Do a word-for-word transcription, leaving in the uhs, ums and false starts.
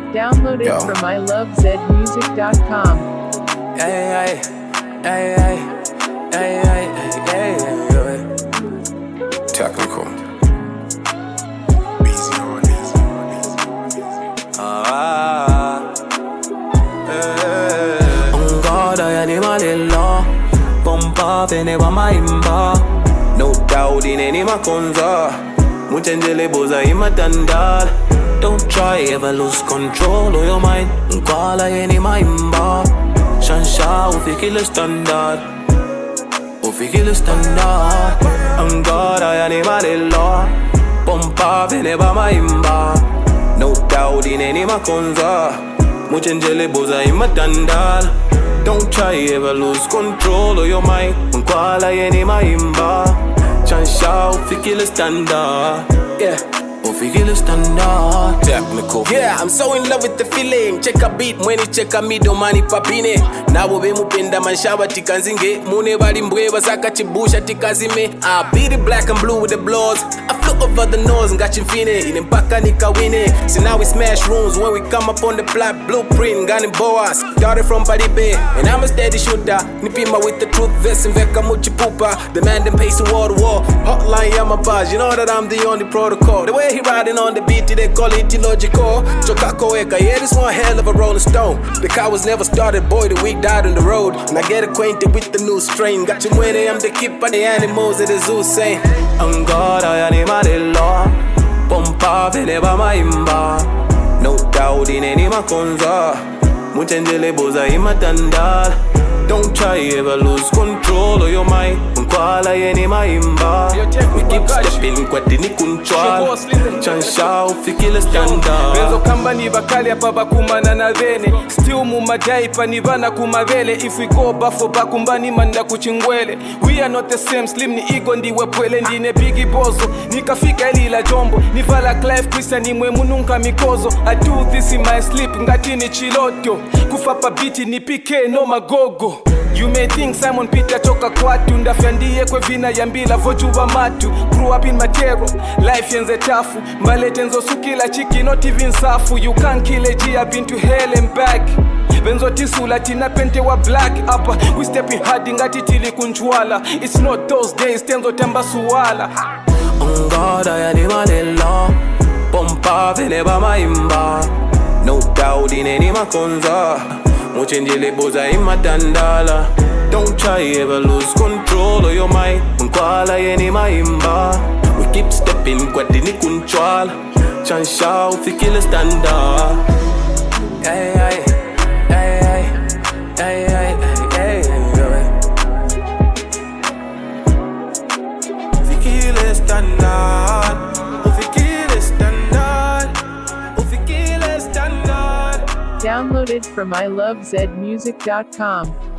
Downloaded Yo. from I love zed music dot com. Ay, ay, ay, ay, ay, ay, ay, ay. Technical. Easy on easy. Ah, eh. Ongada ya ni malila, pompa vene wa maimba. No doubt in any makonza, muchenjele boza imatandal. Don't try ever lose control of your mind. Nkwala yeni maimba. Shansha ufikile standard, ufikile standard. Angara yani malila, pompa vene ba maimba. No doubt in any makonza, muchenjele boza imatandal. Don't try ever lose control of your mind. Nkwala yeni maimba. Shansha ufikile standard. Yeah. Technical. Yeah, I'm so in love with the feeling. Check a beat, mweni check a middle mani papine. Nabo be mupenda manshaba tikanzinge. Mune bali mbweba saka chibusha tikazime. I beat it black and blue with the blows. I flew over the nose and got you fine. In mpaka nikawine. So now we smash rooms when we come up on the black blueprint. Gani boas, started from Paribe. And I'm a steady shooter. Nipima with the truth, vest and veka muchi pupa. The man then pace to wall to wall. Hotline ya my buzz, you know that I'm the only protocol. The way he riding on the beat, they call it illogical. Chokako Eka, yeah, this one hell of a rolling stone. The car was never started, boy, the week died on the road. And I get acquainted with the new strain. Got you when I'm the keeper, the animals at the zoo saying Angara yani malila, pompa vene ba maimba. No doubt in any makonza, muchenjele boza imatandal. Don't try ever lose control of your mind. Nkwala yeni maimba. We keep stepping kwa dini kunchwala. Chansha ufikile standard. Benzo kamba ni bakali hapa bakumana na vene. Still mumajai pa ni bana kumavele. If we go bafo bakumbani manda kuchingwele. We are not the same, slim ni ego ndiwe pwele. Ndine bigi bozo, nikafika ili la jombo. Nivala Clive Christian ni mwe mununka mikozo. I do this in my sleep, ngati ni chiloto. Kufapa biti ni pike no magogo. You may think Simon Peter choka kwatu. Ndafyandiye kwe vina yambila vojuwa matu. Grew up in Matero, life yenze tafu. Mbalete nzo sukila chiki not even safu. You can't kill a G, I've been to hell and back. Benzo tisula tina pente wa black upper. We stepping hard ngati tili kunchwala. It's not those days, tenzo tamba suwala. Ongada yani malila, pompa vene ba maimba. No doubt in any makonza, muchenjele boza imatandala. Don't try ever lose control of your mind. Nkwala yeni maimba. We keep stepping kwa dini kunchwala. Chansha ufikile standard. Ay, ay, ay, ay, ay, ay, ay, ay. Ufikile standard. Ufikile standard. Ufikile standard. Downloaded from I love zed music dot com.